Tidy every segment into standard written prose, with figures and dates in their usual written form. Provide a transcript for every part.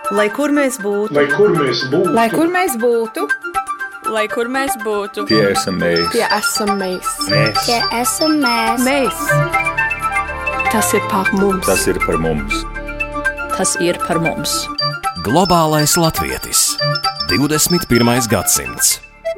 Lai kur mēs būtu, lai kur mēs būtu, lai kur mēs būtu, lai kur mēs būtu, tie esam mēs, tie esam mēs, tie esam mēs. Tas ir par mums, tas ir par mums. Tas ir par mums. Globālais latvietis, 21. gadsimts.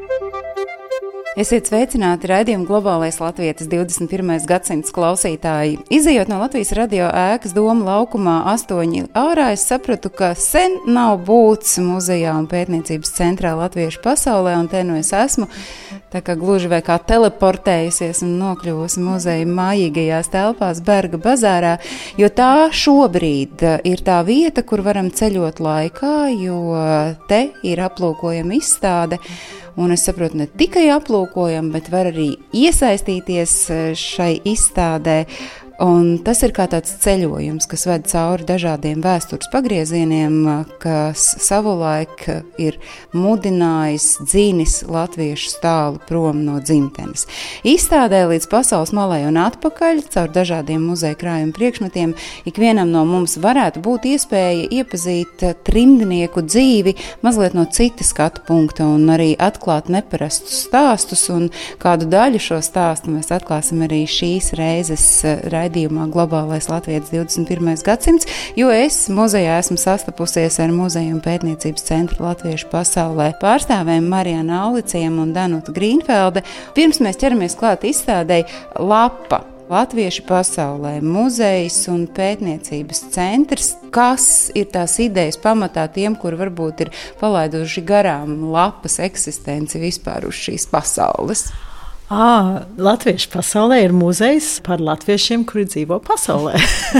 Esiet sveicināti raidījuma Globālais latvietis 21. gadsimts klausītāji. Izejot no Latvijas radio ēkas Doma laukumā 8 ārā, es sapratu, ka sen nav būts muzejā un pētniecības centrā latviešu pasaulē, un te nu es esmu, tā kā gluži vai kā teleportējusies un nokļuvusi muzeja mājīgajās telpās Berga bazārā, jo tā šobrīd ir tā vieta, kur varam ceļot laikā, jo te ir aplūkojama izstāde. Un es saprotu, ne tikai aplūkojam, bet var arī iesaistīties šai izstādē. Un tas ir kā tāds ceļojums, kas ved cauri dažādiem vēstures pagriezieniem, kas savulaik ir mudinājis, dzīnis latviešu stālu prom no dzimtenes. Izstādē līdz pasaules malai un atpakaļ, caur dažādiem muzeja krājuma priekšmetiem, ikvienam no mums varētu būt iespēja iepazīt trimdnieku dzīvi mazliet no cita skatu punkta un arī atklāt neparastus stāstus, un kādu daļu šo stāstu mēs atklāsim arī šīs reizes Globālais latvietis 21. gadsimts, jo es muzejā esmu sastapusies ar muzeju un pētniecības centru latviešu pasaulē pārstāvēm Marijanu Auliciem un Danutu Grīnfelde. Pirms mēs ķeramies klāt izstādei Lapa, Latviešu pasaulē, muzejs un pētniecības centrs. Kas ir tās idejas pamatā tiem, kur varbūt ir palaiduši garām lapas eksistenci vispār uz šīs pasaules? Latviešu pasaulē ir muzejs par latviešiem, kuri dzīvo pasaulē.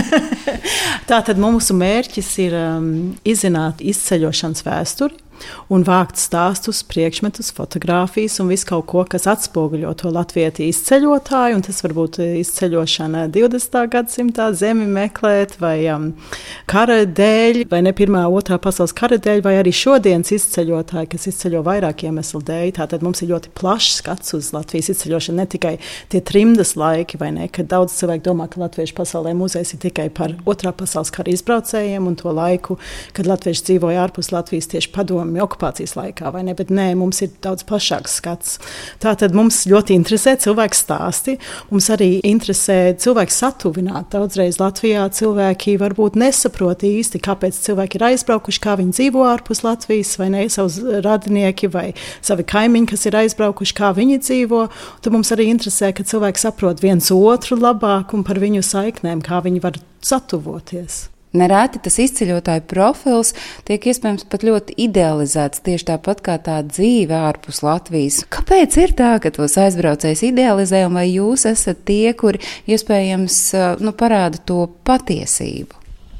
Tātad mūsu mērķis ir izzināt izceļošanas vēsturi un vākt stāstus, priekšmetus, fotogrāfijas un visu kaut ko, kas atspoguļo to latvieti izceļotāju, un tas var būt izceļošana 20. gadsimtā, zemi meklēt, vai kara dēļ, vai ne pirmā, otrā pasaules kara dēļ, vai arī šodienas izceļotāji, kas izceļo vairāk iemeslu dēļ. Tātad mums ir ļoti plašs skats uz Latvijas izceļošanu, ne tikai tie trimdas laiki, vai ne, kad daudz cilvēku domā, ka Latviešu pasaulē muzejs ir tikai par otrā pasaules kara izbraucējiem un to laiku, kad latvieši dzīvoja ārpus Latvijas tieši padomu okupācijas laikā, vai ne, bet nē, mums ir daudz plašāks skats. Tātad mums ļoti interesē cilvēku stāsti, mums arī interesē cilvēku satuvināt. Daudzreiz Latvijā cilvēki varbūt nesaprot īsti, kāpēc cilvēki ir aizbraukuši, kā viņi dzīvo ārpus Latvijas, vai ne, savus radinieki vai savi kaimiņi, kas ir aizbraukuši, kā viņi dzīvo. Tad mums arī interesē, ka cilvēki saprot viens otru labāk un par viņu saiknēm, kā viņi var satuvoties. Nereti tas izceļotāju profils tiek iespējams pat ļoti idealizēts, tieši tāpat kā tā dzīve ārpus Latvijas. Kāpēc ir tā, ka tos aizbraucējus idealizē, un vai jūs esat tie, kuri iespējams parāda to patiesību?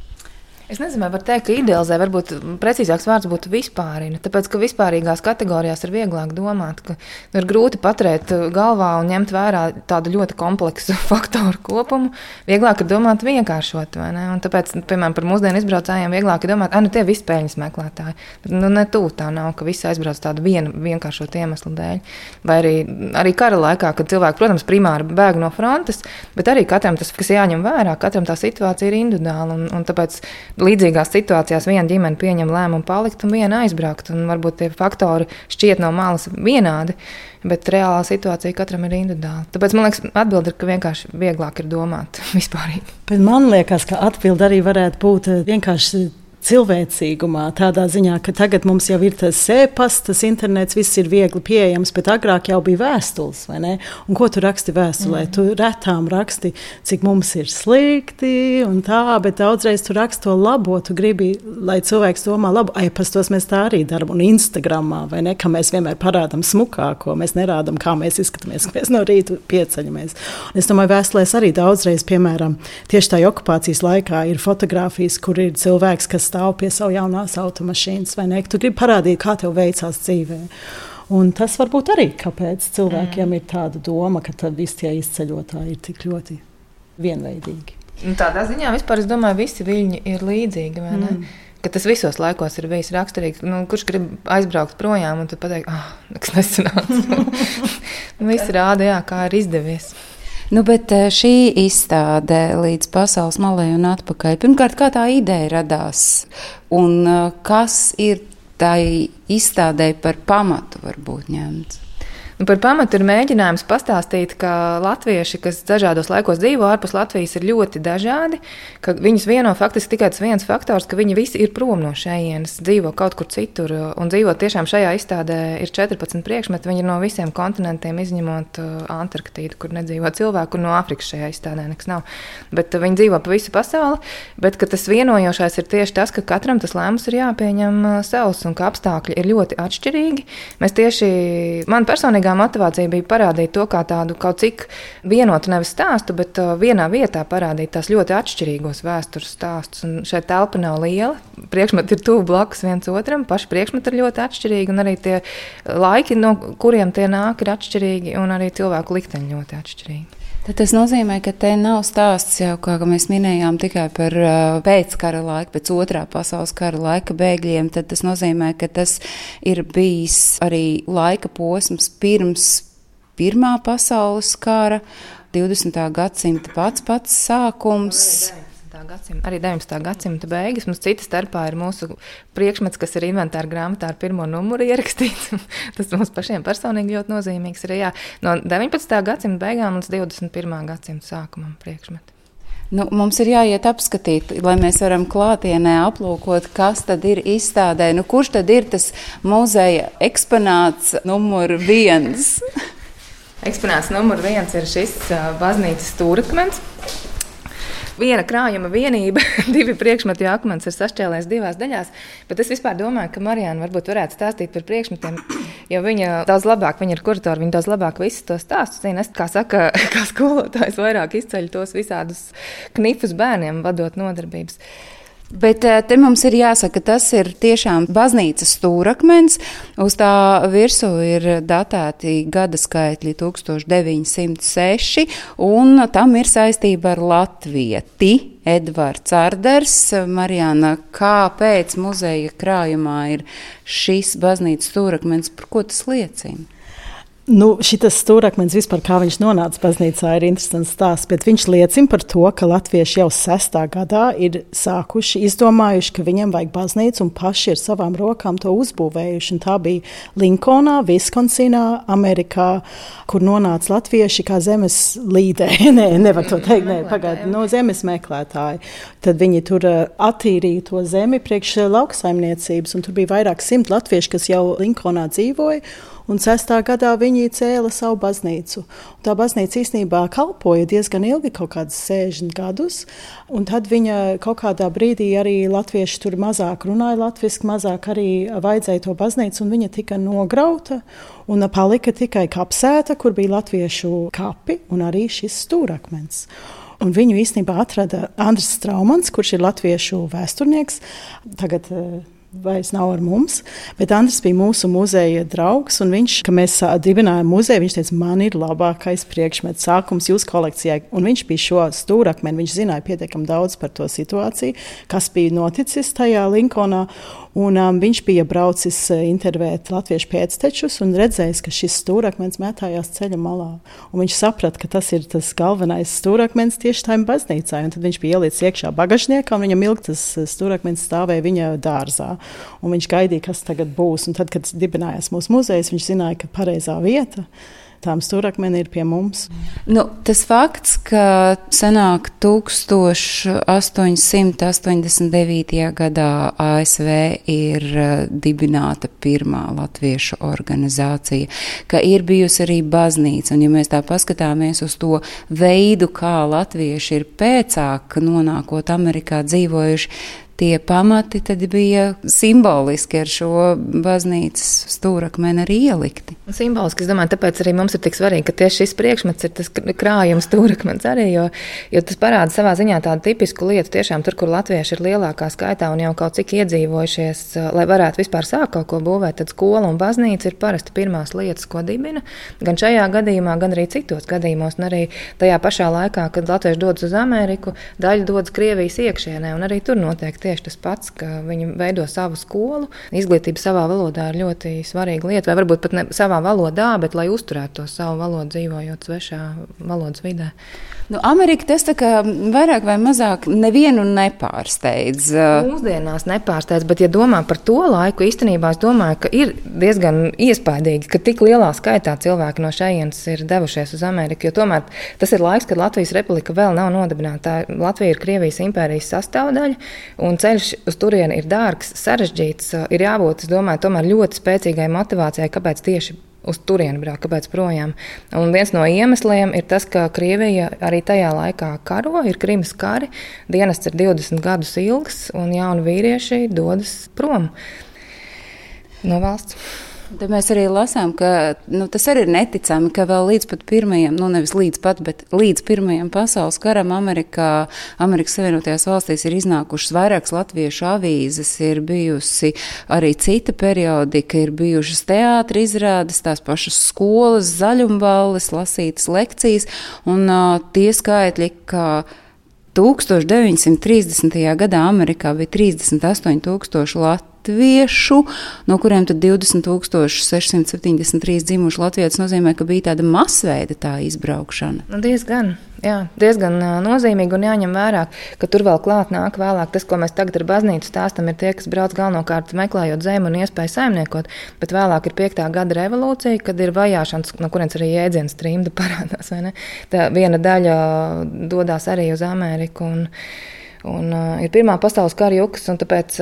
Es nezinu, vai var teikt, ka idealizē, varbūt precīzāks vārds būtu vispārina, tāpēc, ka vispārīgās kategorijās ir vieglāk domāt, ka ir grūti paturēt galvā un ņemt vērā tādu ļoti kompleksu faktoru kopumu. Vieglāk ir domāt vienkāršot, vai ne? Un tāpēc, piemēram, par mūsdienu izbraucējiem vieglāk ir domāt, tie visi peļņas meklētāji. Ne tā nav, ka visi aizbrauc tādu vienkāršot iemeslu dēļ. Vai arī kara laikā, kad cilvēki, protams, primāri bēg no frontes, bet arī katram tas, kas jāņem vērā, katram tā situācija ir individuāla, un tāpēc līdzīgās situācijās viena ģimene pieņem lēmumu palikt un viena aizbraukt. Un varbūt tie faktori šķiet no malas vienādi, bet reālā situācija katram ir individuāla. Tāpēc man liekas, atbilde ir, ka vienkārši vieglāk ir domāt vispārīgi. Bet man liekas, ka atbilde arī varētu būt vienkārši cilvēcīgumā, tādā ziņā, ka tagad mums jau ir tas e-pasts, tas internets, viss ir viegli pieejams, bet agrāk jau bija vēstules, vai ne? Un ko tu raksti vēstulē? Tu retām raksti, cik mums ir slikti un tā, bet daudzreiz tu raksti to labo, tu gribi, lai cilvēks domā labu, e-pastos mēs tā arī daram, un Instagramā, vai ne, ka mēs vienmēr parādam smukāko, mēs nerādam, kā mēs izskatāmies, ka mēs no rīta pieceļamies. Un es domāju, vēstulēs arī daudzreiz, piemēram, tieši tā okupācijas laikā ir fotogrāfijas, kur ir cilvēks, kas stāv pie savu jaunās automašīnas, vai ne? Tu gribi parādīt, kā tev veicās dzīvē. Un tas varbūt arī, kāpēc cilvēkiem ir tāda doma, ka tad visi tie izceļotāji ir tik ļoti vienveidīgi. Tādā ziņā vispār, es domāju, visi viņi ir līdzīgi, vai ne? Ka tas visos laikos ir bijis raksturīgs. Kurš grib aizbraukt projām un tad pateikt, nekas nesanāca. Visi rāda, kā ir izdevies. Nu, bet šī izstāde līdz pasaules malai un atpakaļ. Pirmkārt, kā tā ideja radās un kas ir tai izstādē par pamatu varbūt ņemts? Par pamatu ir mēģinājums pastāstīt, ka latvieši, kas dažādos laikos dzīvo ārpus Latvijas, ir ļoti dažādi, ka viņus vieno faktiski tikai tas viens faktors, ka viņi visi ir prom no šejienes, dzīvo kaut kur citur, un dzīvo tiešām šajā izstādē ir 14 priekšmeti, viņi ir no visiem kontinentiem, izņemot Antarktīdu, kur nedzīvo cilvēku, un no Āfrikas šajā izstādē nekas nav. Bet viņi dzīvo pa visu pasauli, bet ka tas vienojošais ir tieši tas, ka katram tas lēmums ir jāpieņem savs, un ka apstākļi ir ļoti atšķirīgi. Mēs tieši, man personīgā motivācija bija parādīt to kā tādu kaut cik vienotu nevis stāstu, bet vienā vietā parādīt tās ļoti atšķirīgos vēstures stāstus. Un šeit telpa nav liela, priekšmeti ir tuvu blakus viens otram, paši priekšmeti ir ļoti atšķirīgi, un arī tie laiki, no kuriem tie nāk, ir atšķirīgi, un arī cilvēku likteņi ļoti atšķirīgi. Tad tas nozīmē, ka te nav stāsts jau, kā mēs minējām, tikai par pēckara laiku, pēc otrā pasaules kara laika bēgļiem. Tad tas nozīmē, ka tas ir bijis arī laika posms pirms Pirmā pasaules kara, 20. gadsimta pats sākums. Arī 19. gadsimta beigas. Mums cita starpā ir mūsu priekšmets, kas ir inventāra grāmatā ar 1. numuru ierakstīts. Tas mums pašiem personīgi ļoti nozīmīgs ir. Jā, no 19. gadsimta beigām līdz 21. gadsimta sākumam priekšmeti. Nu, mums ir jāiet apskatīt, lai mēs varam klātienē aplūkot, kas tad ir izstādē. Nu, kurš tad ir tas muzeja eksponāts numur 1? Eksponāts numur 1 ir šis baznīcas stūrakmens. Viena krājuma vienība, 2 priekšmetu akmens ir sašķēlēs 2 daļās, bet es vispār domāju, ka Marijāna varbūt varētu stāstīt par priekšmetiem, jo viņa daudz labāk, viņa ir kuratori, viņa daudz labāk visus tos stāstus zina. Es, kā saka, kā skolotājs vairāk izceļu tos visādus knifus bērniem, vadot nodarbības. Bet te mums ir jāsaka, tas ir tiešām baznīcas stūrakmens. Uz tā virsū ir datēti gada skaitļi 1906, un tam ir saistība ar latvieti Edvards Arders. Marijāna, kāpēc muzeja krājumā ir šis baznīcas stūrakmens, par ko tas liecina? Nu, šitas stūrakmens vispār, kā viņš nonāca baznīcā, ir interesants stāsts, bet viņš liecina par to, ka latvieši jau 6. gadā ir sākuši, izdomājuši, ka viņiem vajag baznīcu un paši ar savām rokām to uzbūvējuši. Un tā bija Linkolnā, Viskonsinā, Amerikā, kur nonāca latvieši kā zemes līdēji. Nevar to teikt, pagaidi, no zemes meklētāji. Tad viņi tur attīrīja to zemi priekš lauksaimniecības, un tur bija vairāk 100 latvieši, kas jau Linkolnā dzīvoja. Un 6. gadā viņi cēla savu baznīcu. Un tā baznīca īstenībā kalpoja diezgan ilgi, kaut kādus 60 gadus. Un tad viņa kaut kādā brīdī arī latvieši tur mazāk runāja latviski, mazāk arī vajadzēja to baznīcu, un viņa tika nograuta. Un palika tikai kapsēta, kur bija latviešu kapi un arī šis stūrakmens. Un viņu īstenībā atrada Andris Straumans, kurš ir latviešu vēsturnieks. Tagad vairs nav ar mums, bet Andris bija mūsu muzeja draugs, un viņš, kad mēs dibinājām muzeju, viņš teica, man ir labākais priekšmets sākums jūsu kolekcijai, un viņš bija šo stūrakmeni, viņš zināja pietiekami daudz par to situāciju, kas bija noticis tajā Linkolnā, un viņš bija braucis intervēt latviešu pēctečus un redzējis, ka šis stūrakmens mētājās ceļa malā, un viņš saprata, ka tas ir tas galvenais stūrakmens tieši tajā baznīcā, un tad viņš bija ielicis iekšā bagažniekā, un viņam ilgi tas stūrakmens stāvēja viņa dārzā. Un viņš gaidīja, kas tagad būs. Un tad, kad dibinājās mūsu muzejs, viņš zināja, ka pareizā vieta tām stūrakmeni ir pie mums. Nu, tas fakts, ka senāk 1889. gadā ASV ir dibināta pirmā latviešu organizācija, ka ir bijusi arī baznīca, un ja mēs tā paskatāmies uz to veidu, kā latvieši ir pēcāk nonākot Amerikā dzīvojuši, tie pamati tad bija simboliski ar šo baznīcas stūrakmeni arī ielikti. Simboliski, es domāju, tāpēc arī mums ir tik svarīgi, ka tieši šis priekšmets ir tas krājums stūrakmens arī, jo tas parāda savā ziņā tādu tipisku lietu, tiešām tur, kur latvieši ir lielākā skaitā un jau kaut cik iedzīvojušies, lai varētu vispār sākt kaut ko būvēt, tad skola un baznīca ir parasti pirmās lietas, ko dibina, gan šajā gadījumā, gan arī citos gadījumos, un arī tajā pašā laikā, kad latvieši dodas uz Ameriku, daļa dodas Krievijas iekšienē, un arī tur notiek tie tieši tas pats, ka viņi veido savu skolu. Izglītība savā valodā ir ļoti svarīga lieta, vai varbūt pat ne savā valodā, bet lai uzturētu to savu valodu, dzīvojot svešā valodas vidē. Amerika tas tā kā vairāk vai mazāk nevienu nepārsteidz. Mūsdienās nepārsteidz, bet, ja domā par to laiku, īstenībā es domāju, ka ir diezgan iespaidīgi, ka tik lielā skaitā cilvēki no šejienes ir devušies uz Ameriku, jo tomēr tas ir laiks, kad Latvijas republika vēl nav nodibināta. Latvija ir Krievijas impērijas sastāvdaļa, un ceļš uz turieni ir dārgs, sarežģīts, ir jābūt, es domāju, tomēr ļoti spēcīgai motivācijai, kāpēc tieši uz turieni braukt, kāpēc projām. Un viens no iemesliem ir tas, ka Krievija arī tajā laikā karo, ir Krimas kari, dienests ir 20 gadus ilgs, un jauni vīrieši dodas prom no valsts. Tad mēs arī lasām, ka tas arī ir neticami, ka vēl līdz pat pirmajam, nevis līdz pat, bet līdz pirmajam pasaules karam Amerikas Savienotajās valstīs ir iznākušas vairākas latviešu avīzes, ir bijusi arī cita periodika, ir bijušas teātra izrādes, tās pašas skolas, zaļumballes, lasītas lekcijas, un tie skaitļi, ka 1930. gadā Amerikā bija 38,000 latviešu, no kuriem tad 20,673 dzimuši latvieši, nozīmē, ka bija tāda masveida tā izbraukšana. Diezgan nozīmīgi, un jāņem vērā, ka tur vēl klāt nāk vēlāk. Tas, ko mēs tagad ar baznīcu stāstam, ir tie, kas brauc galvenokārt meklējot zemi un iespēju saimniekot, bet vēlāk ir 5. gada revolūcija, kad ir vajāšanas, no kurienes arī jēdziens trimda parādās, vai ne? Tā viena daļa dodās arī uz Ameriku, un ir Pirmā pasaules kara jukas, un tāpēc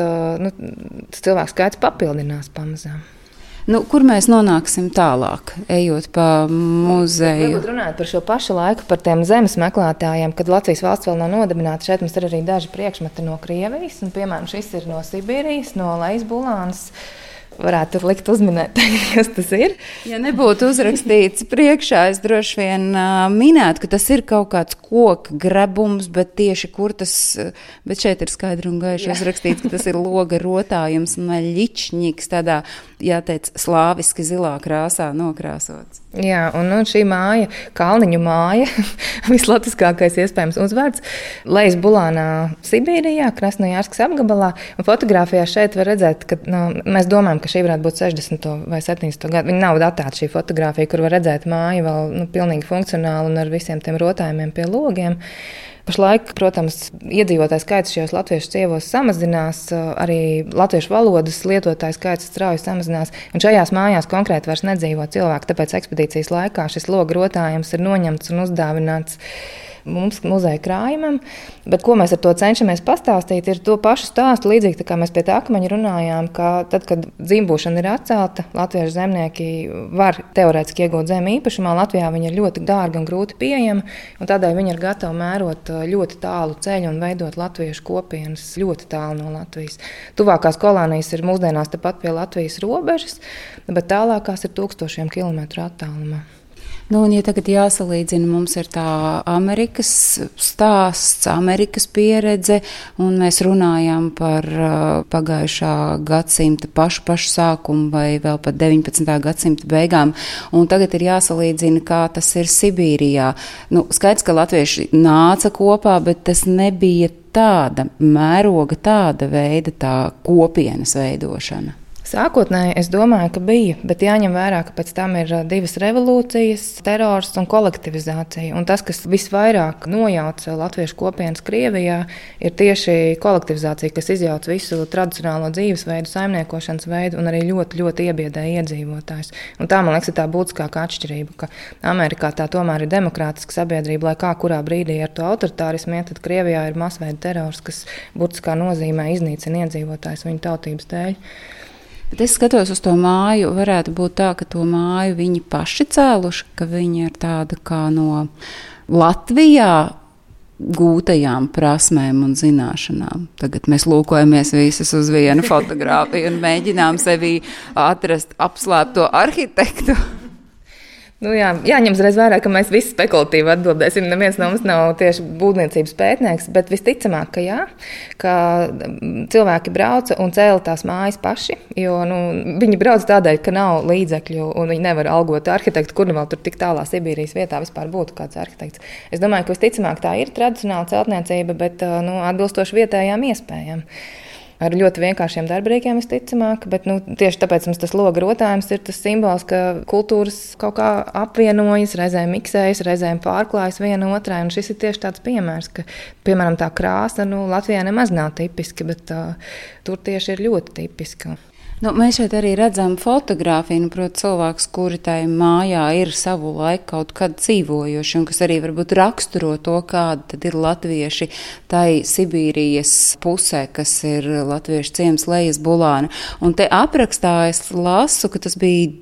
tas cilvēku skaits papildinās pamazām. Kur mēs nonāksim tālāk, ejot pa muzeju? Varbūt runājot par šo pašu laiku, par tiem zemes meklētājiem, kad Latvijas valsts vēl nav nodibināta. Šeit mums ir arī daži priekšmeti no Krievijas, un, piemēram, šis ir no Sibīrijas, no Lejas Bulānas. Varētu likt uzminēt, kas tas ir. Ja nebūtu uzrakstīts priekšā, es droši vien minētu, ka tas ir kaut kāds koka grebums, bet tieši kur tas, bet šeit ir skaidri un gaiši uzrakstīts, ka tas ir loga rotājums un ļičņiks tādā, jāteic, slāviski zilā krāsā nokrāsots. Jā, un šī māja, Kalniņu māja, vislatiskākais iespējams uzvārds, Lejas Bulānā, Sibīrijā, Krasnojārskas apgabalā, un fotogrāfijā šeit var redzēt, ka mēs domājam, ka šī varētu būt 60. vai 70. gadu. Viņa nav datēta šī fotogrāfija, kur var redzēt māju vēl pilnīgi funkcionāli un ar visiem tiem rotājumiem pie logiem. Pašlaik, protams, iedzīvotāju skaits šajos latviešu cievos samazinās, arī latviešu valodas lietotāju skaits strauji samazinās, un šajās mājās konkrēti vairs nedzīvo cilvēki, tāpēc ekspedīcijas laikā šis loga rotājums ir noņemts un uzdāvināts mums muzeja krājumam, bet ko mēs ar to cenšamies pastāstīt, ir to pašu stāstu, līdzīgi tā kā mēs pie tā akmeņa runājām, ka tad, kad dzimbūšana ir atcelta, latviešu zemnieki var teorētiski iegūt zemi īpašumā, Latvijā viņa ir ļoti dārga un grūti pieejama, un tādēļ viņi ir gatavi mērot ļoti tālu ceļu un veidot latviešu kopienas ļoti tālu no Latvijas. Tuvākās kolonijas ir mūsdienās tepat pie Latvijas robežas, bet tālākās ir 1000 kilometru attālumā. Un, ja tagad jāsalīdzina, mums ir tā Amerikas stāsts, Amerikas pieredze, un mēs runājām par pagājušā gadsimta pašu sākumu vai vēl pat 19. gadsimta beigām, un tagad ir jāsalīdzina, kā tas ir Sibīrijā. Skaidrs, ka latvieši nāca kopā, bet tas nebija tāda mēroga, tāda veida tā kopienas veidošana. Sākotnēji es domāju, ka bija, bet jāņem vērā, ka pēc tam ir 2 revolūcijas, terors un kolektivizācija. Un tas, kas visvairāk nojauc latviešu kopienas Krievijā, ir tieši kolektivizācija, kas izjauc visu tradicionālo dzīvesveidu, saimniekošanas veidu un arī ļoti, ļoti iebiedē iedzīvotājus. Un tā, man liekas, ir tā būtiskākā atšķirība, ka Amerikā tā tomēr ir demokrātiska sabiedrība, lai kā kurā brīdī ar to autoritārismu iet, tad Krievijā ir masveida terors, kas būtiskā nozīmē iznīcina iedzīvotājus viņu tautības dēļ. Bet es skatos uz to māju, varētu būt tā, ka to māju viņi paši cēluši, ka viņi ir tāda kā no Latvijā gūtajām prasmēm un zināšanām. Tagad mēs lūkojamies visas uz vienu fotogrāfiju un mēģinām sevī atrast apslēpto arhitektu. Nu jā, jāņem uzreiz vērā, ka mēs visi spekulatīvi atbildēsim. Neviens no mums nav tieši būvniecības pētnieks, bet visticamāk, ka jā, ka cilvēki brauca un cēla tās mājas paši, jo viņi brauc tādēļ, ka nav līdzekļu un viņi nevar algot arhitektu, kur nu vēl tur tik tālā Sibīrijas vietā vispār būtu kāds arhitekts. Es domāju, ka visticamāk tā ir tradicionāla celtniecība, bet atbilstoši vietējām iespējām. Ar ļoti vienkāršiem darbrīkiem, visticamāk, bet tieši tāpēc mums tas loga rotājums ir tas simbols, ka kultūras kaut kā apvienojas, reizēm miksējas, reizēm pārklājas viena otrai. Un šis ir tieši tāds piemērs, ka, piemēram, tā krāsa Latvijā nemaz nav tipiska, bet tur tieši ir ļoti tipiska. Mēs šeit arī redzam fotogrāfiju, proti cilvēks, kuri tai mājā ir savu laiku kaut kad dzīvojuši, un kas arī varbūt raksturo to, kāda tad ir latvieši tai Sibīrijas pusē, kas ir latviešu ciems Lejas Bulāna. Un te aprakstā es lasu, ka tas bija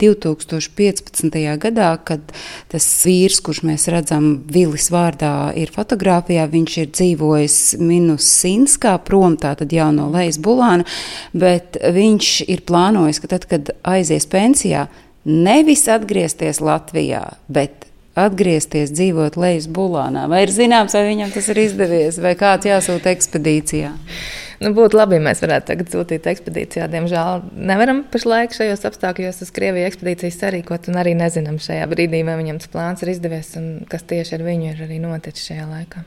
2015. gadā, kad tas vīrs, kurš mēs redzam Vilis vārdā, ir fotogrāfijā, viņš ir dzīvojis Minusinskā, prom tātad jau no Lejas Bulāna, bet viņš ir plānojis, ka tad, kad aizies pensijā, nevis atgriezties Latvijā, bet atgriezties dzīvot Lejas Bulānā. Vai ir zināms, vai viņam tas ir izdevies, vai kāds jāsūta ekspedīcijā? Būtu labi, ja mēs varētu tagad sūtīt ekspedīcijā. Diemžēl nevaram pašlaik šajos apstākļos uz Krieviju ekspedīcijas sarīkot, un arī nezinām šajā brīdī, vai viņam tas plāns ir izdevies, un kas tieši ar viņu ir arī noticis šajā laikā.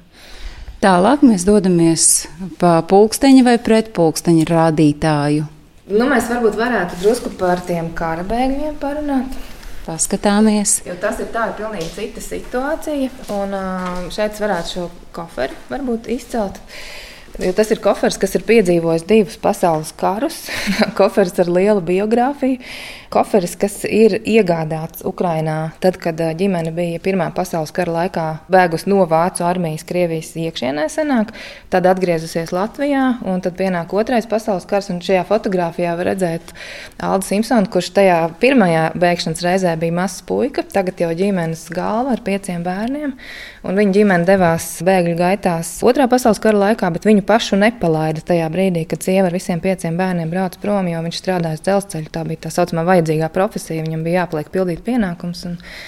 Tālāk mēs dodamies pa pulksteņa vai pret pulksteņa rādītāju. Mēs varbūt varētu drusku par tiem kara bēgļiem parunāt. Paskatāmies. Jo tas ir pilnīgi cita situācija. Un šeit varētu šo koferi varbūt izcelt. Jo tas ir koferis, kas ir piedzīvojis 2 pasaules karus. Koferis ar lielu biogrāfiju. Koferis, kas ir iegādāts Ukrainā, tad, kad ģimene bija Pirmā pasaules kara laikā bēgus no Vācu armijas Krievijas iekšienē senāk, tad atgriezusies Latvijā, un tad pienāk Otrais pasaules kars, un šajā fotogrāfijā var redzēt Aldu Simpsonu, kurš tajā pirmajā bēgšanas reizē bija mazs puika, tagad jau ģimenes galva ar 5 bērniem, un viņa ģimene devās bēgļu gaitās Otrā pasaules kara laikā, bet viņu pašu nepalaida tajā brīdī, kad sieva ar visiem 5 bērniem brauc prom, jo viņš strādājas dzelzceļu, tā bija tā saucamā vajadzīgā profesija, viņam bija jāpliek pildīt pienākums.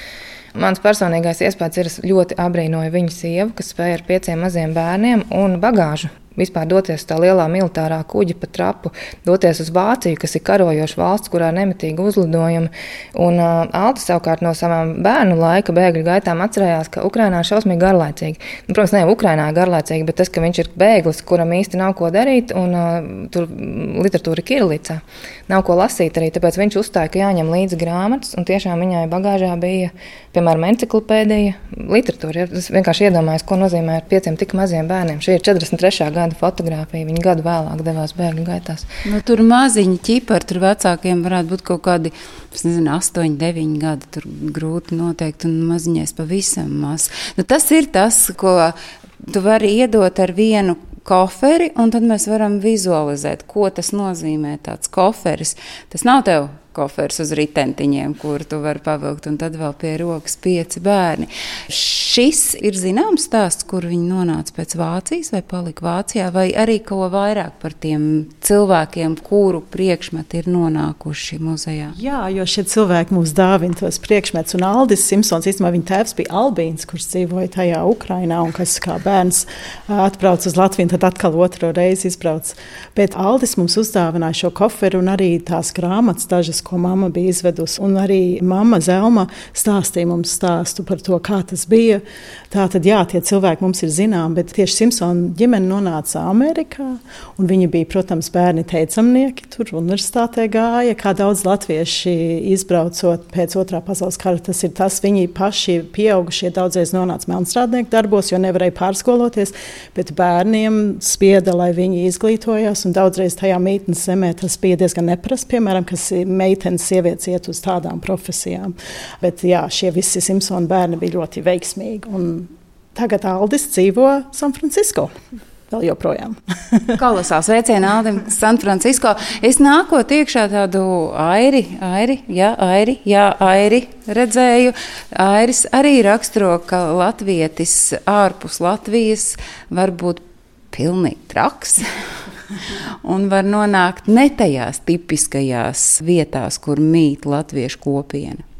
Mans personīgais iespējas ir, es ļoti abrīnoju viņu sievu, kas spēja ar 5 maziem bērniem un bagāžu. Vispār doties tā lielā militārā kuģa pa trapu, doties uz Vāciju, kas ir karojoša valsts, kurā ir nemitīgi uzlidojumi. Un Alta savukārt no savām bērnu laika bēgļu gaitām atcerējās, ka Ukrainā ir šausmīgi garlaicīgi. Protams, ne Ukrainā ir garlaicīgi, bet tas, ka viņš ir bēglis, kuram īsti nav ko darīt, un tur literatūra ir kirilicā. Nav ko lasīt arī, tāpēc viņš uzstāja, ka jāņem līdzi grāmatas, un tiešām viņai bagāžā bija, piemēram, enciklopēdija, literatūra. Es vienkārši iedomājos, ko nozīmē ar 5 tik maziem bērniem. Šī ir 43. gada fotogrāfija. Viņi gadu vēlāk devās bēgļu gaitās. Tur maziņi ķipari, tur vecākiem varētu būt kaut kādi, 8, 9 gadi. Tur grūti noteikt, un maziņais pavisam maz. Tas ir tas, ko tu vari iedot ar vienu koferi, un tad mēs varam vizualizēt, ko tas nozīmē tāds koferis. Tas nav tev koferis uz ritentiņiem, kur tu vari pavilkt, un tad vēl pie rokas 5 bērni. Šis ir zināms stāsts, kur viņi nonāca pēc Vācijas vai palika Vācijā, vai arī ko vairāk par tiem cilvēkiem, kuru priekšmeti ir nonākuši muzejā? Jā, jo šie cilvēki mums dāvina tos priekšmetus, un Aldis Simpsons, īstenībā viņa tēvs bija Albīns, kurš dzīvoja tajā Ukrainā, un kas kā bērns atbrauc uz Latviju, tad atkal otro reizi izbrauc. Bet Aldis mums uzdāvināja šo koferu un arī tās grāmatas dažas, ko mamma bija izvedusi. Un arī mamma Zelma stāstīja mums stāstu par to, kā tas bija. Tātad, jā, tie cilvēki mums ir zinām, bet tieši Simpsona ģimene nonāca Amerikā, un viņi bija, protams, bērni teicamnieki, tur universitātē gāja, kā daudz latvieši izbraucot pēc Otrā pasaules kara. Tas ir tas, viņi paši pieaugušie daudzreiz nonāca melnstrādnieku darbos, jo nevarēja pārskoloties, bet bērniem spieda, lai viņi izglītojās, un daudzreiz tajā mītnes zemē tas bija diezgan neprasts, piemēram, kas meitenes sievietes iet uz tādām profesijām. Bet jā, šie visi Simpsona bērni bija ļoti veiksmīgi. Un tagad Aldis dzīvo San Francisco. Vēl joprojām. Kolosāls sveicieni Aldim San Francisco. Es nākot iekšā tādu Airi redzēju. Airis arī raksturo, ka latvietis ārpus Latvijas var būt pilnīgi traks. Un var nonākt ne tajās tipiskajās vietās, kur mīt latviešu kopiena.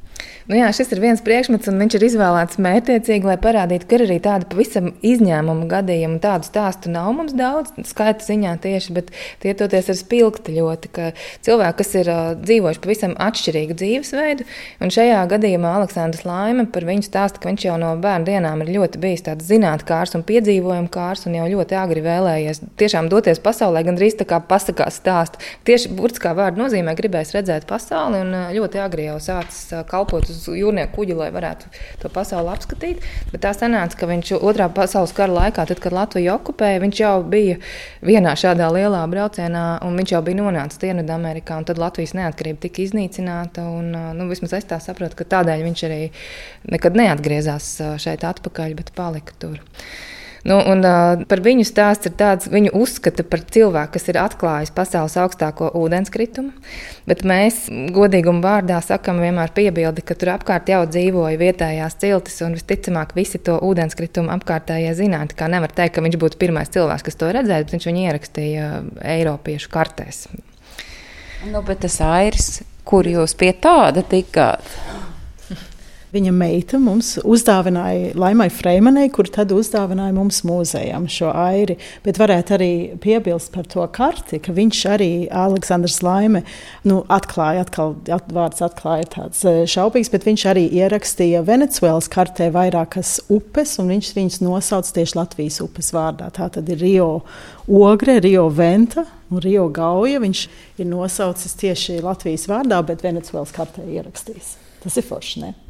Nu jā, šis ir viens priekšmets, un viņš ir izvēlēts mērķtiecīgi, lai parādītu, ka ir arī tāda pavisam izņēmuma gadījuma. Tādu stāstu nav mums daudz, skaita ziņā tieši, bet tie toties ir spilgti ļoti, ka cilvēki, kas ir dzīvojuši pavisam atšķirīgu dzīvesveidu, un šajā gadījumā Aleksandrs Laime par viņu stāsta, ka viņš jau no bērnu dienām ir ļoti bijis tāds zinātkārs un piedzīvojumu kārs, un jau ļoti agri vēlējies tiešām doties pasaulē, gandrīz tā kā pasakās stāstu. Tieši burtiskā vārda nozīmē gribēs redzēt pasauli, un ļoti agri jau sācis kalpot uz jūrnieku kuģi, lai varētu to pasauli apskatīt. Bet tā sanāca, ka viņš otrā pasaules kara laikā, tad, kad Latviju okupēja, viņš jau bija vienā šādā lielā braucienā, un viņš jau bija nonācis Dienvidamerikā, un tad Latvijas neatkarība tika iznīcināta, un vismaz es tā saprotu, ka tādēļ viņš arī nekad neatgriezās šeit atpakaļ, bet palika tur. Nu, un par viņu stāsts ir tāds, viņu uzskata par cilvēku, kas ir atklājis pasaules augstāko ūdenskritumu, bet mēs godīguma vārdā sakam vienmēr piebildi, ka tur apkārt jau dzīvoja vietējās ciltis, un visticamāk visi to ūdenskritumu apkārtējie zināti, kā nevar teikt, ka viņš būtu pirmais cilvēks, kas to redzēja, bet viņš viņu ierakstīja Eiropiešu kartēs. Nu, bet tas Airis, kur jūs pie tāda tikāt? Viņa meita mums uzdāvināja Laimai Freimanai, kur tad uzdāvināja mums mūzejam šo airi. Bet varētu arī piebilst par to karti, ka viņš arī, Aleksandrs Laime, atklāja, vārds atklāja tāds šaubīgs, bet viņš arī ierakstīja Venecuēlas kartē vairākas upes, un viņš viņus nosauc tieši Latvijas upes vārdā. Tā tad ir Rio Ogre, Rio Venta un Rio Gauja. Viņš ir nosaucis tieši Latvijas vārdā, bet Venecuēlas kartē ierakstījis. Tas ir forši, ne?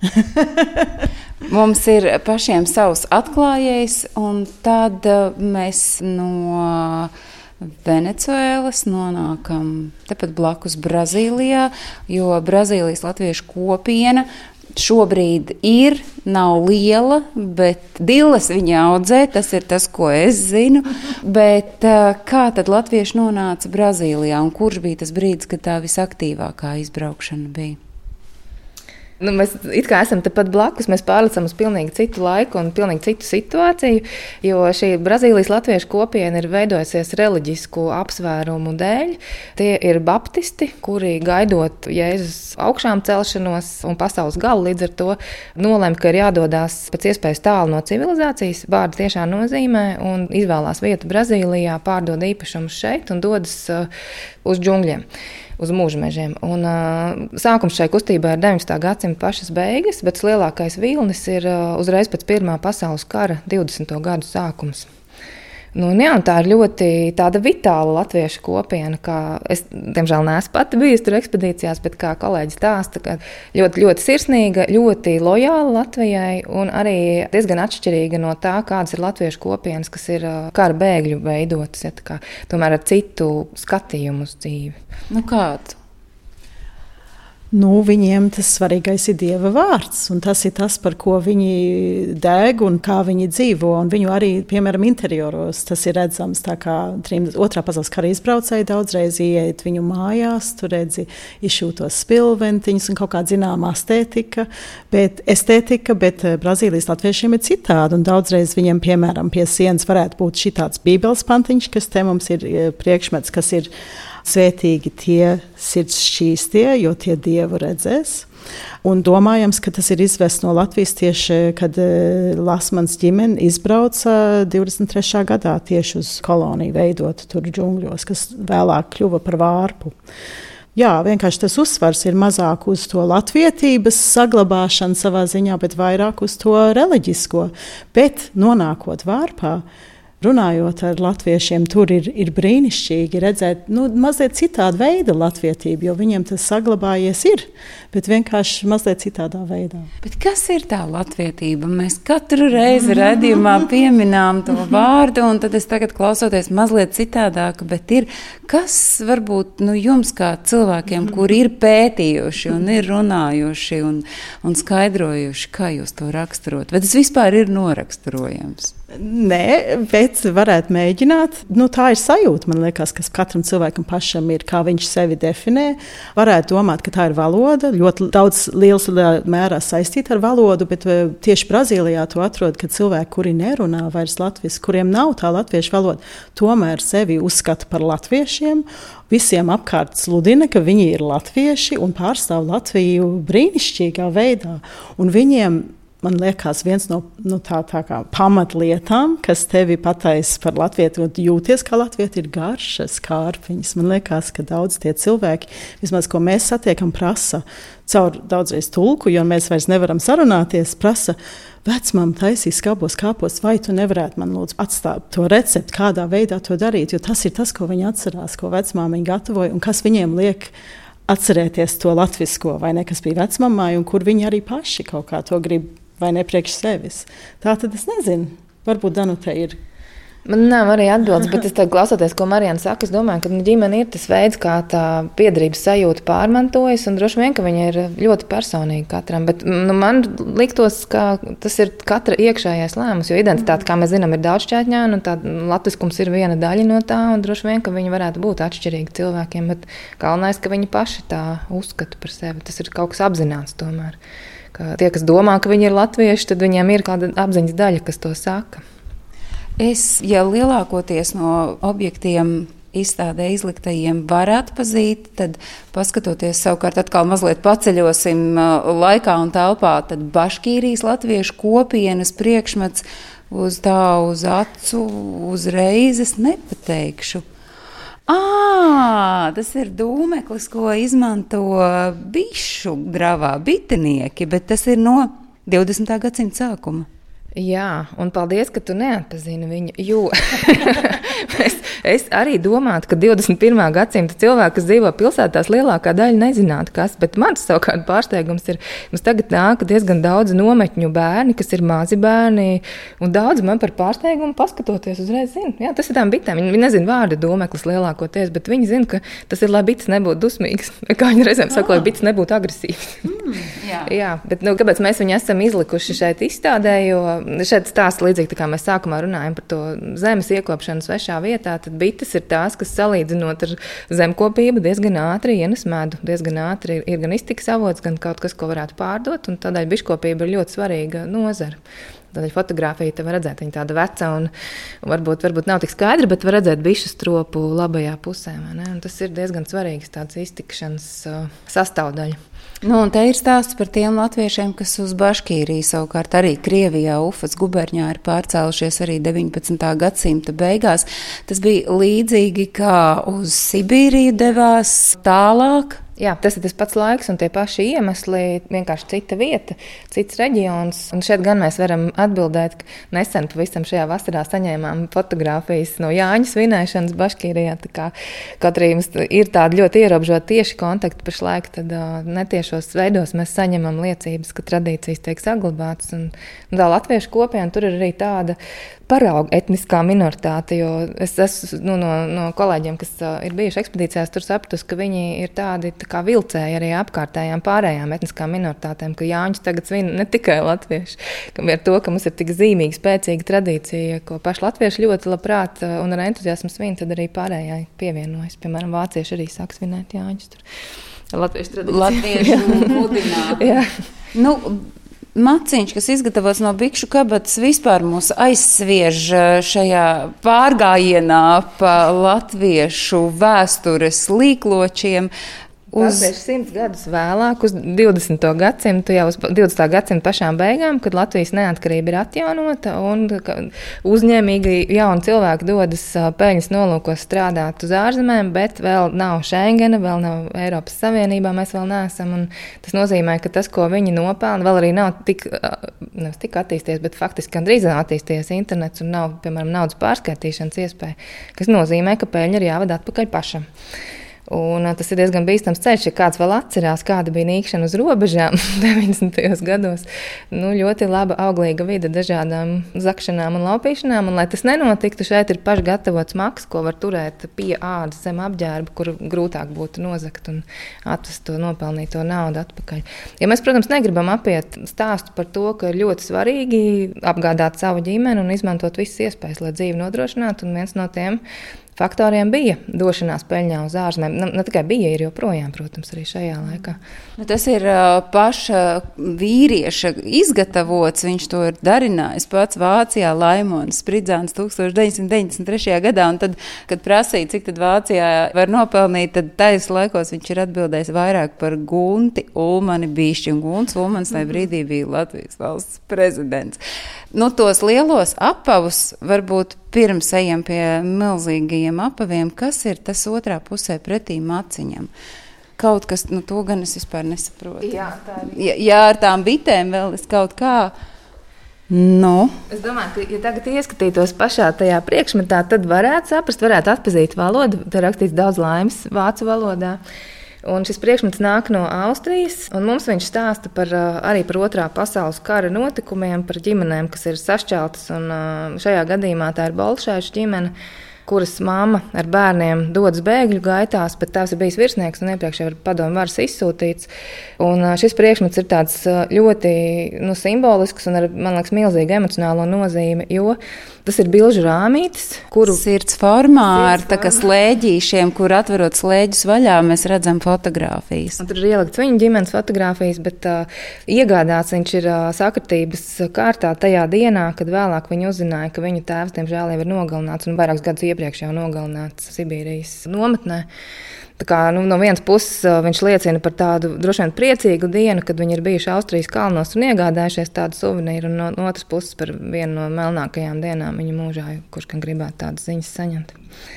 Mums ir pašiem savs atklājējs, un tad mēs no Venecuēlas nonākam tepat blakus Brazīlijā, jo Brazīlijas latviešu kopiena šobrīd nav liela, bet dilles viņa audzē, tas ir tas, ko es zinu. Bet kā tad latvieši nonāca Brazīlijā, un kurš bija tas brīdis, kad tā visaktīvākā izbraukšana bija? Mēs it kā esam tepat blakus, mēs pārlecam uz pilnīgi citu laiku un pilnīgi citu situāciju, jo šī Brazīlijas latviešu kopiena ir veidojusies reliģisku apsvērumu dēļ. Tie ir baptisti, kuri gaidot Jēzus augšām celšanos un pasaules galu līdz ar to nolem, ka ir jādodās pēc iespējas tālu no civilizācijas, vārda tiešā nozīmē, un izvēlās vietu Brazīlijā, pārdod īpašumus šeit un dodas uz džungļiem. Uz mūžmežiem. Un, sākums šai kustībai ir 19. gadsimta pašas beigas, bet lielākais vilnis ir uzreiz pēc Pirmā pasaules kara 20. gadu sākums. Tā ir ļoti tāda vitāla latviešu kopiena, kā es, diemžēl, neesmu pati bijusi tur ekspedīcijās, bet kā kolēģis stāsta, ka ļoti, ļoti sirsnīga, ļoti lojāla Latvijai un arī diezgan atšķirīga no tā, kādas ir latviešu kopienas, kas ir kara bēgļu veidotas, tomēr ar citu skatījumu uz dzīvi. Kādu? Viņiem tas svarīgais ir Dieva vārds, un tas ir tas, par ko viņi deg un kā viņi dzīvo. Un viņu arī, piemēram, interjeros tas ir redzams. Tā kā Otrā pasaules kara izbraucēji daudzreiz ieiet viņu mājās, tur redzi izšūtos spilventiņus un kaut kāda zināma estētika, bet Brazīlijas latviešiem ir citādi. Un daudzreiz viņiem, piemēram, pie sienas varētu būt šitāds bībeles pantiņš, kas te mums ir priekšmets, kas ir svētīgi tie sirds šķīstie, jo tie Dievu redzēs. Un domājams, ka tas ir izvests no Latvijas tieši, kad Lasmans ģimene izbrauca 23. gadā tieši uz koloniju veidot tur džungļos, kas vēlāk kļuva par vārpu. Jā, vienkārši tas uzsvars ir mazāk uz to latvietības saglabāšanu savā ziņā, bet vairāk uz to reliģisko. Bet nonākot vārpā, runājot ar latviešiem, tur ir brīnišķīgi redzēt mazliet citādu veidu latvietību, jo viņiem tas saglabājies ir, bet vienkārši mazliet citādā veidā. Bet kas ir tā latvietība? Mēs katru reizi redzījumā pieminām to vārdu, un tad es tagad klausoties mazliet citādāk, bet kas varbūt jums kā cilvēkiem, kuri ir pētījuši un ir runājuši un skaidrojuši, kā jūs to raksturot? Vai tas vispār ir noraksturojams? Nē, bet varētu mēģināt. Tā ir sajūta, man liekas, kas katram cilvēkam pašam ir, kā viņš sevi definē. Varētu domāt, ka tā ir valoda. Ļoti daudz liels mērā saistīta ar valodu, bet tieši Brazīlijā to atrod, ka cilvēki, kuri nerunā vairs latviski, kuriem nav tā latviešu valoda, tomēr sevi uzskata par latviešiem. Visiem apkārt sludina, ka viņi ir latvieši un pārstāv Latviju brīnišķīgā veidā. Un viņiem, man liekas, viens no tā kā pamatlietām, kas tevi pataisa par latvieti un jūties kā latvieti, ir garšas kārpiņas. Man liekas, ka daudz tie cilvēki, vismaz ko mēs satiekam, prasa caur daudzreiz tulku, jo mēs vairs nevaram sarunāties, prasa, vecmam taisīs skābos kāpos, vai tu nevarētu man lūdzu atstāt to recepti, kādā veidā to darīt, jo tas ir tas, ko viņi atcerās, ko vecmāmiņa gatavoja un kas viņiem liek atcerēties to latvisko, vai ne, kas bija vecmamai un kur viņi arī paši kaut kā to grib vai ne priekš sevis. Tā tad es nezinu. Varbūt Danute ir. Man nav arī atbildes, bet es klausoties, ko Marijana saka, es domāju, ka ģimene ir tas veids, kā tā piederības sajūta pārmantojas, un droši vien, ka viņa ir ļoti personīga katram. Bet man liktos, ka tas ir katra iekšējais lēmums, jo identitāte, kā mēs zinām, ir daudzšķaitņaina, un tā latviskums ir viena daļa no tā, un droši vien, ka viņi varētu būt atšķirīgi cilvēkiem, bet galvenais, ka viņi paši tā uzskata par sevi. Tas ir kaut kas apzināts tomēr. Ka tie, kas domā, ka viņi ir latvieši, tad viņiem ir kāda apziņas daļa, kas to saka. Es jau lielākoties no objektiem izstādē izliktajiem var atpazīt, tad paskatoties savukārt atkal mazliet paceļosim laikā un telpā, tad Baškīrijas latviešu kopienas priekšmets uz acu uzreiz es nepateikšu. Tas ir dūmeklis, ko izmanto bišu dravā bitinieki, bet tas ir no 20. gadsimta sākuma. Jā, un paldies, ka tu neatpazini viņu, jo es arī domātu, ka 21. gadsimta cilvēki, kas dzīvo pilsētās, lielākā daļa nezinātu, kas, bet mans savukārt pārsteigums ir, mums tagad nāk diezgan daudz nometņu bērni, kas ir mazi bērni, un daudz man par pārsteigumu paskatoties uzreiz zina. Jā, tas ir tām bitēm, viņi nezina vārdu dūmeklis lielākoties, bet viņi zina, ka tas ir, lai bites nebūtu dusmīgas, kā viņi reizēm saka, lai bites nebūtu agresīvas. Jā, bet kāpēc mēs viņu esam izlikuši šeit izstādē, jo šeit stāsta līdzīgi, tā kā mēs sākumā runājam par to zemes iekopšanu svešā vietā, tad bites ir tās, kas salīdzinot ar zemkopību diezgan ātri ienes medu, diezgan ātri ir gan iztikas avots, gan kaut kas, ko varētu pārdot, un tādēļ biškopība ir ļoti svarīga nozara. Tādēļ fotografija te var redzēt, viņa tāda veca un varbūt nav tik skaidra, bet var redzēt bišu stropu labajā pusē. Un tas ir diezgan svarīgs tāds iztikšanas sastāvdaļa. Un te ir stāsts par tiem latviešiem, kas uz Baškīriju savukārt arī Krievijā, Ufas guberņā ir pārcēlušies arī 19. gadsimta beigās. Tas bija līdzīgi, kā uz Sibīriju devās tālāk. Jā, tas ir tas pats laiks un tie paši iemesli, vienkārši cita vieta, cits reģions. Un šeit gan mēs varam atbildēt, ka nesen pavisam šajā vasarā saņēmām fotogrāfijas no Jāņa svinēšanas Baškīrijā. Kaut arī mums ir tāda ļoti ierobežota tieši kontakti pašlaik, tad netiešos veidos mēs saņemam liecības, ka tradīcijas tiek saglabātas. Un tā latviešu kopiena tur ir arī tāda parauga etniskā minoritāte, jo es esmu no kolēģiem, kas ir bijuši ekspedīcijās, tur sapratusi, ka viņi ir tādi tā kā vilcēji arī apkārtējām pārējām etniskām minoritātēm, ka Jāņus tagad svin ne tikai latvieši, ka ar to, ka mums ir tik zīmīga, spēcīga tradīcija, ko paši latvieši ļoti labprāt un ar entuziasmu svin, tad arī pārējai pievienojas. Piemēram, vācieši arī sāk svinēt Jāņus tur. Latviešu tradīcija. Latviešu mudināti. Jā. Maciņš, kas izgatavots no bikšu kabatas, vispār mūs aizsviež šajā pārgājienā pa latviešu vēstures līkločiem. Pārspējuši 100 gadus vēlāk, uz 20. gadsimtu, jau uz 20. gadsimta pašām beigām, kad Latvijas neatkarība ir atjaunota un uzņēmīgi jauni cilvēki dodas peļņas nolūkos strādāt uz ārzemēm, bet vēl nav Schengena, vēl nav Eiropas Savienībā, mēs vēl neesam. Un tas nozīmē, ka tas, ko viņi nopelna, vēl arī nav tik attīstījies, bet faktiski gandrīz attīstījies internets un nav, piemēram, naudas pārskaitīšanas iespēja, kas nozīmē, ka peļņa ir jāved atpakaļ pašam. Un tas ir diezgan bīstams ceļš, ja kāds vēl atcerās, kāda bija nīkšana uz robežām 90. gados. Ļoti laba auglīga vide dažādām zakšanām un laupīšanām, un lai tas nenotiktu, šeit ir pašgatavots maks, ko var turēt pie ādas zem apģērba, kur grūtāk būtu nozagt un atvest to nopelnīto naudu atpakaļ. Ja mēs, protams, negribam apiet stāstu par to, ka ir ļoti svarīgi apgādāt savu ģimeni un izmantot visas iespējas, lai dzīvi nodrošinātu, un viens no tiem faktoriem bija došanās peļņā uz ārzemēm. Ne tikai bija, ir joprojām, protams, arī šajā laikā. Tas ir paša vīrieša izgatavots, viņš to ir darinājis pats Vācijā, Laimons Spridzāns 1993. gadā, un tad, kad prasīja, cik tad Vācijā var nopelnīt, tad tais laikos viņš ir atbildējis vairāk par Gunti Ulmani bišķi, un Gunts Ulmans tajā brīdī bija Latvijas valsts prezidents. Tos lielos apavus varbūt pirms ejam pie milzīgajiem apaviem, kas ir tas otrā pusē pretī maciņam? Kaut kas, to gan es vispār nesaprotu. Jā, tā ir. Ja ar tām bitēm vēl es kaut kā... Es domāju, ka, ja tagad ieskatītos pašā tajā priekšmetā, tad varētu saprast, varētu atpazīt valodu. Te rakstīts daudz laimes vācu valodā. Un šis priekšmets nāk no Austrijas, un mums viņš stāsta arī par otrā pasaules kara notikumiem, par ģimenēm, kas ir sašķeltas, un šajā gadījumā tā ir bolšēšu ģimene, kuras mamma ar bērniem dodas bēgļu gaitās, bet tēvs ir bijis virsnieks un iepriekš jau ir padomu varas izsūtīts. Un šis priekšmets ir tāds ļoti simbolisks un ar, man liekas, milzīgu emocionālo nozīmi, jo tas ir bilžu rāmītis, kuru sirds formā ar tā kā slēģīšiem, kur atverot slēģus vaļā, mēs redzam fotogrāfijas. Un tur ir ielikts viņa ģimenes fotogrāfijas, bet iegādāts viņš ir sakritības kārtā tajā dienā, kad vēlāk viņi uzzināja, ka viņu tēvs, diemžēl, jau ir nogalināts un vairākus gadus iepriekš jau nogalināts Sibīrijas nometnē. Tā kā, no vienas puses viņš liecina par tādu droši vien priecīgu dienu, kad viņi ir bijuši Austrijas kalnos un iegādājušies tādu suvenīru, un no otras puses par vienu no melnākajām dienām viņa mūžā, kurš gan gribētu tādas ziņas saņemt.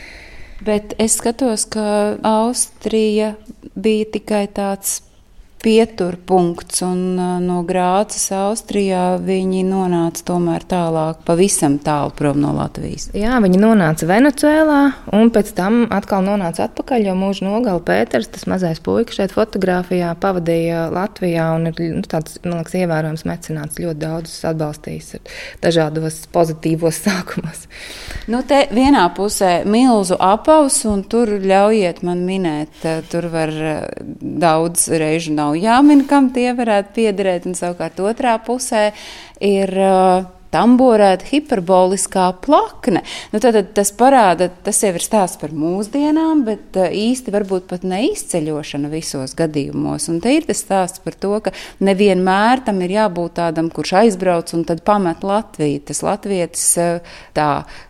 Bet es skatos, ka Austrija bija tikai tāds pieturpunkts, un no Grācas Austrijā viņi nonāca tomēr tālāk, pavisam tālu prom no Latvijas. Jā, viņi nonāca Venecuēlā, un pēc tam atkal nonāca atpakaļ, jo mūža nogala Pēters, tas mazais puika šeit fotogrāfijā, pavadīja Latvijā, un ir tāds, man liekas, ievērojams mecenāts, ļoti daudzus atbalstījis dažādos pozitīvos sākumos. Te vienā pusē milzu apavs, un tur ļaujiet man minēt, tur var daudz reižu nav jāmin, kam tie varētu piederēt, un savukārt otrā pusē ir tamborēta hiperboliskā plakne. Tātad tas parāda, tas jau ir stāsts par mūsdienām, bet īsti varbūt pat neizceļošana visos gadījumos. Un te ir tas stāsts par to, ka nevienmēr tam ir jābūt tādam, kurš aizbrauc un tad pamet Latviju. Tas latvietis tā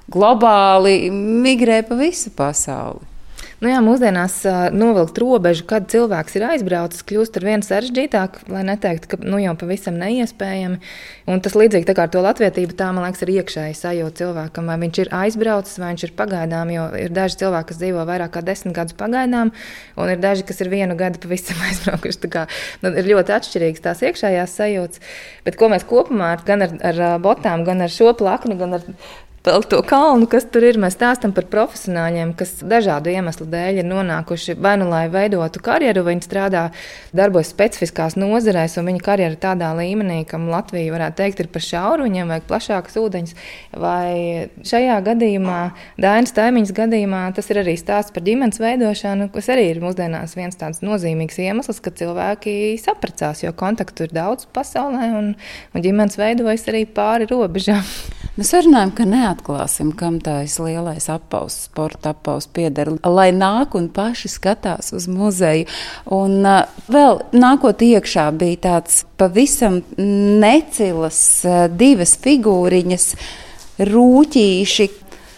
globāli migrē pa visu pasauli. Mūsdienās novilkt robežu, kad cilvēks ir aizbraucis, kļūst ar vien sarežģītāk, lai neteiktu, ka jau pavisam neiespējami. Un tas līdzīgi tā kā ar to latvietību, tā, man liekas, ir iekšēji sajūta cilvēkam, vai viņš ir aizbraucis, vai viņš ir pagaidām, jo ir daži cilvēki, kas dzīvo vairāk kā 10 gadus pagaidām, un ir daži, kas ir 1 gadu pavisam aizbraukuši. Tā kā, ir ļoti atšķirīgas tās iekšējās sajūtas, bet ko mēs kopumā gan ar botām, gan ar šo plakni, gan ar vēl to kalnu, kas tur ir, mēs stāstam par profesionāļiem, kas dažādu iemeslu dēļ ir nonākuši vai nu lai veidotu karjeru, viņi strādā, darbojas specifiskās nozarēs, un viņa karjera tādā līmenī, kam Latvija varētu teikt ir par šauru, viņiem vajag plašākas ūdeņas, vai šajā gadījumā, Dainas Taimiņas gadījumā, tas ir arī stāsts par ģimenes veidošanu, kas arī ir mūsdienās viens tāds nozīmīgs iemesls, ka cilvēki saprecās, jo kontaktu ir daudz pasaulē, un ģimenes veidojas arī pāri robežām. Mēs runājam, ka neatklāsim, kam tais lielais apavs, sporta apavs pieder, lai nāk un paši skatās uz muzeju. Un vēl nākot iekšā bija tāds pavisam necilas 2 figūriņas, rūķīši.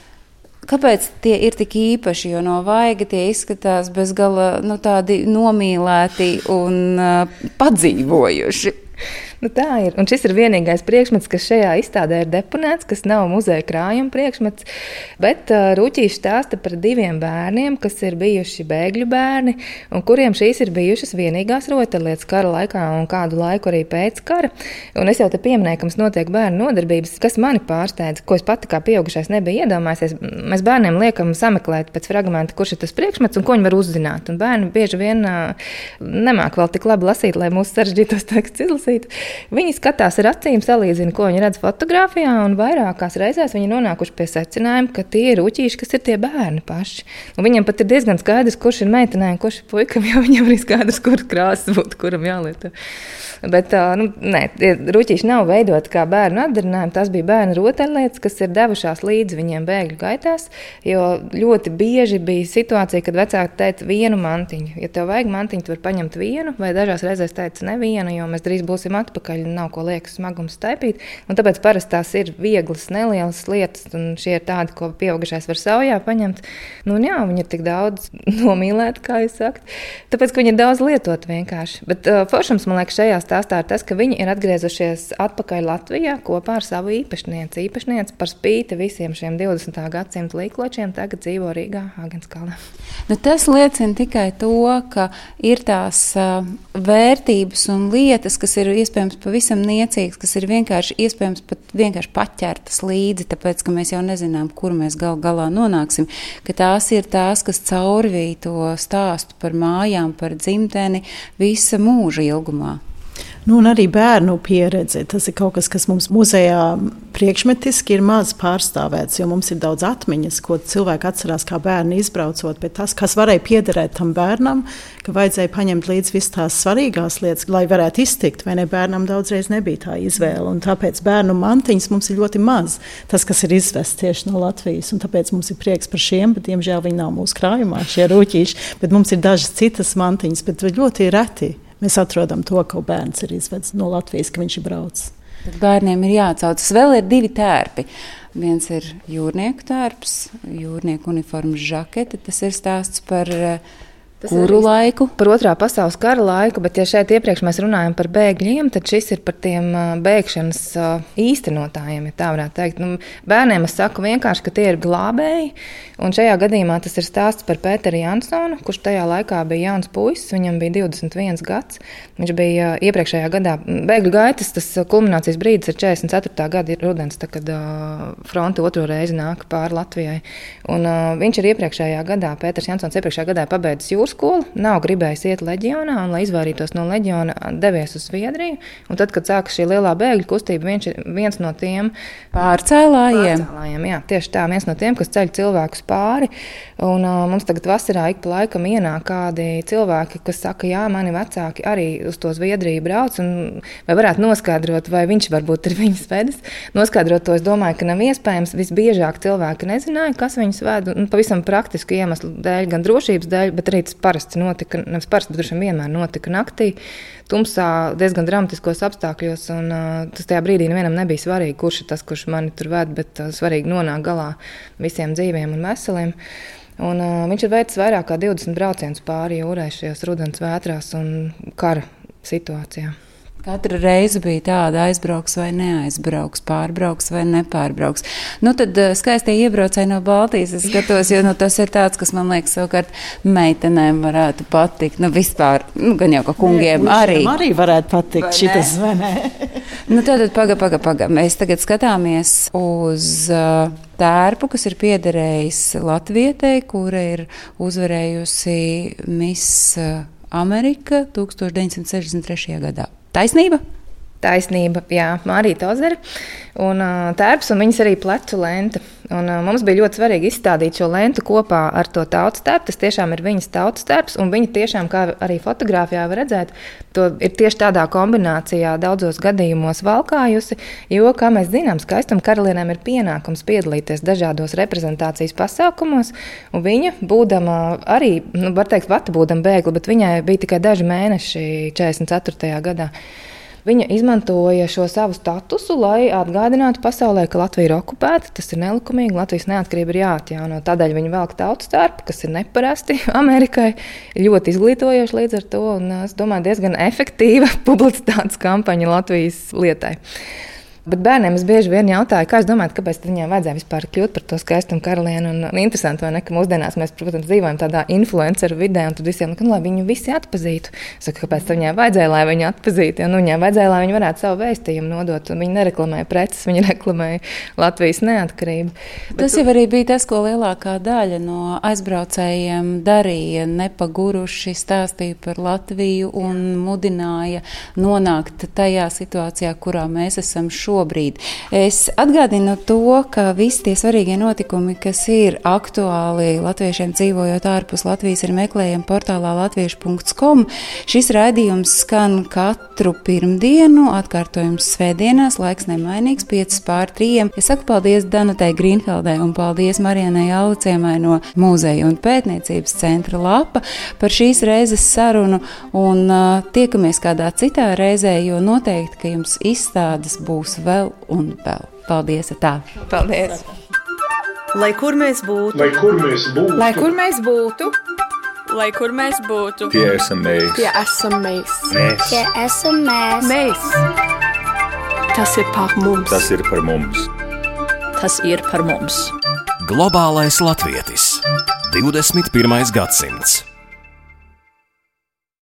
Kāpēc tie ir tik īpaši, jo no vaiga tie izskatās bezgala tādi nomīlēti un padzīvojuši? Nu, tā ir. Un šis ir vienīgais priekšmets, kas šajā izstādē ir deponēts, kas nav muzeja krājuma priekšmets. Bet Rūķīši stāsta par 2 bērniem, kas ir bijuši bēgļu bērni, un kuriem šīs ir bijušas vienīgās rotaļlietas kara laikā un kādu laiku arī pēc kara. Un es jau te pieminēju, ka mums notiek bērnu nodarbības, kas mani pārsteidza, ko es pati kā pieaugušais nebija iedomājusies. Mēs bērniem liekam sameklēt pēc fragmenta, kurš ir tas priekšmets un ko viņi var uzzināt. Un bērni bieži vien nemāk vēl tik labi lasīt, lai mūsu sarežģītos tekstus izlasītu. Viņi skatās ar acīm, salīdzina, ko viņi redz fotogrāfijā, un vairākās reizēs viņi nonākuši pie secinājuma, ka tie ir Rūķīši, kas ir tie bērni paši. Un viņiem pat ir diezgan skaidrs, kurš ir meitenē un kurš ir puikam, jo viņam ir skaidrs, kuras krāsas būtu, kuram jālieto. Bet Rūķīši nav veidoti kā bērnu atdarinājumi. Tas bija bērnu rotaļlietas, kas ir devušās līdzi viņiem bēgļu gaitās, jo ļoti bieži bija situācija, kad vecāki teica vienu mantiņu. Ja tev vajag mantiņu, tu var paņemt vienu, vai dažās reizēs teica nevienu, jo mēs drīz būsim atpakaļ, nav ko liekas smagums staipīt. Un tāpēc parasti tās ir vieglas, nelielas lietas, un šie ir tādi, ko pieaugušais var saujā paņemt. Nu, jā, viņi ir tik daudz nomīlēti, kā jūs sakat. Tāpēc, ka viņi ir daudz lietot vienkārši. Bet foršums, man liekas, šajā stāstā ir tas, ka viņi ir atgriezušies atpakaļ Latvijā kopā ar savu īpašnieci. Īpašnieci par spīti visiem šiem 20. gadsimta līkločiem tagad dzīvo Rīgā, Āgenskalnā. Nu, tas liecina tikai to, ka ir tās vērtības un lietas, kas ir iespējams pavisam niecīgas, kas ir vienkārši iespējams pat vienkārši paķertas līdzi, tāpēc, ka mēs jau nezinām, kur mēs galā nonāksim, ka tās ir tās, kas caurvīja to stāstu par mājām, par dzimteni visa mūža ilgumā. Nu, un arī bērnu pieredze. Tas ir kaut kas mums muzejā priekšmetiski ir maz pārstāvēts, jo mums ir daudz atmiņas, ko cilvēki atcerās kā bērni izbraucot, bet tas, kas varēja piederēt tam bērnam, ka vajadzēja paņemt līdz vis tās svarīgās lietas, lai varētu iztikt, vai ne, bērnam daudzreiz nebija tā izvēle, un tāpēc bērnu mantiņas mums ir ļoti maz, tas, kas ir izvests tieši no Latvijas, un tāpēc mums ir prieks par šiem, bet, diemžēl, viņi nav mūsu krājumā, šie Rūķīši, bet mums ir dažas citas mantiņas, bet ļoti reti. Mēs atrodam to, ka bērns ir izvedis no Latvijas, ka viņš ir braucis. Tad bērniem ir jāatcaucas. Vēl ir 2 tērpi. Viens ir jūrnieku tērps, jūrnieku uniformas žakete. Tas ir stāsts par kuru laiku? Par Otrā pasaules kara laiku, bet ja šeit iepriekš mēs runājam par bēgļiem, tad šis ir par tiem bēgšanas īstenotājiem, ja tā varētu teikt. Nu, bērniem es saku vienkārši, ka tie ir glābēji, un šajā gadījumā tas ir stāsts par Pēteri Jansonu, kurš tajā laikā bija jauns puisis, viņam bija 21 gads. Viņš bija iepriekšējā gadā bēgļu gaitas, tas kulminācijas brīdis ir 44. gada rudens, tā, kad fronte 2. reizi nāk pāri Latvijai. Un viņš ir iepriekšējā gadā, Pēters Jansons iepriekšējā gadā pabeidzis jūras skolu, nav gribējis iet leģionā, un, lai izvairītos no leģiona, devies uz Zviedriju. Un tad, kad sākas šī lielā bēgļu kustība, viņš ir viens no tiem pārcēlājiem. Jā, tieši tā, viens no tiem, kas ceļ cilvēkus pāri. Un mums tagad vasarā ik pa laikam ienāk kādi cilvēki, kas saka, jā, mani vecāki arī uz to Zviedriju brauc, un vai varētu noskaidrot, vai viņš varbūt ir viņas vedis. Noskaidrot to, es domāju, ka nav iespējams. Visbiežāk cilvēki nezināja, kas viņus ved, un pavisam praktisku iemeslu dēļ, gan drošības dēļ, bet arī tas parasti notika, nevis parasti, bet droši vienmēr notika naktī, tumsā, diezgan dramatiskos apstākļos, un tas tajā brīdī nevienam nebija svarīgi, kurš ir tas, kurš mani tur ved, bet svarīgi nonāk galā visiem dzīviem un veseliem. Un viņš ir veicis vairāk kā 20 braucienus pāri jūrai šajās rudens vētrās un kara situācijā. Katra reize bija tāda, aizbrauks vai neaizbrauks, pārbrauks vai nepārbrauks. Nu, tad skaistie iebraucēji no Baltijas, es skatos, jo tas ir tāds, kas, man liekas, savukārt meitenēm varētu patikt. Nu, vispār, gan jau, ka kungiem arī varētu patikt šitas, vai ne? Nu, tātad paga. Mēs tagad skatāmies uz tērpu, kas ir piederējis latvietei, kura ir uzvarējusi Miss Amerika 1963. gadā. Taisnība? Taisnība, jā, Mārija Tozere un tērps, un viņas arī plecu lenta. Un mums bija ļoti svarīgi izstādīt šo lentu kopā ar to tautas tērpu. Tas tiešām ir viņas tautas tērps, un viņa tiešām, kā arī fotogrāfijā var redzēt, to ir tieši tādā kombinācijā daudzos gadījumos valkājusi, jo, kā mēs zinām, skaistuma karalienēm ir pienākums piedalīties dažādos reprezentācijas pasākumos, un viņa, būdama arī, var teikt, pati būdama bēgla, bet viņai bija tikai daži mēneši 44. gadā. Viņa izmantoja šo savu statusu, lai atgādinātu pasaulē, ka Latvija ir okupēta, tas ir nelikumīgi, Latvijas neatkarība ir jāatjauno. Tādēļ viņa velk tautas tērpu, kas ir neparasti Amerikai, ļoti izglītojoši līdz ar to, un es domāju, diezgan efektīva publicitātes kampaņa Latvijas lietai. Bet bērniem es bieži vien jautāju, kā es domāju, kāpēc viņiem vajadzēja vispār kļūt par to skaistumu karalieni. Un interesanti, vai ne, ka mūsdienās mēs, protams, dzīvojam tādā influenceru vidē, un tad visiem, lai viņu visi atpazītu. Es saku, kāpēc viņai vajadzēja, lai viņu atpazītu? Ja, viņai vajadzēja, lai viņi varētu savu vēstījumu nodot. Viņi nereklamēja preces, viņi reklamēja Latvijas neatkarību. Tas jau arī bija tas, ko lielākā daļa no aizbraucējiem darīja. Nepaguruši stāstīja par Latviju un mudināja nonākt tajā situācijā, kurā mēs esam šobrīd. Es atgādinu to, ka visi tie svarīgie notikumi, kas ir aktuāli latviešiem dzīvojot ārpus Latvijas, ir meklējami portālā latviešu.com. Šis raidījums skan katru pirmdienu, atkārtojums svētdienās, laiks nemainīgs, 5:03. Es saku paldies Danutai Grīnfeldai un paldies Marijanai Aliciemai no Mūzeja un pētniecības centra Lapa par šīs reizes sarunu, un tiekamies kādā citā reizē, jo noteikti, ka jums izstādes būs vēl un vēl. Paldies! Tā. Paldies! Lai kur mēs būtu, Lai kur mēs būtu, Lai kur mēs būtu, Lai kur mēs būtu, tie esam mēs. tie esam mēs. Tie esam mēs. mēs. Tas ir par mums. Tas ir par mums. Tas ir par mums. Globālais latvietis. 21. gadsimts.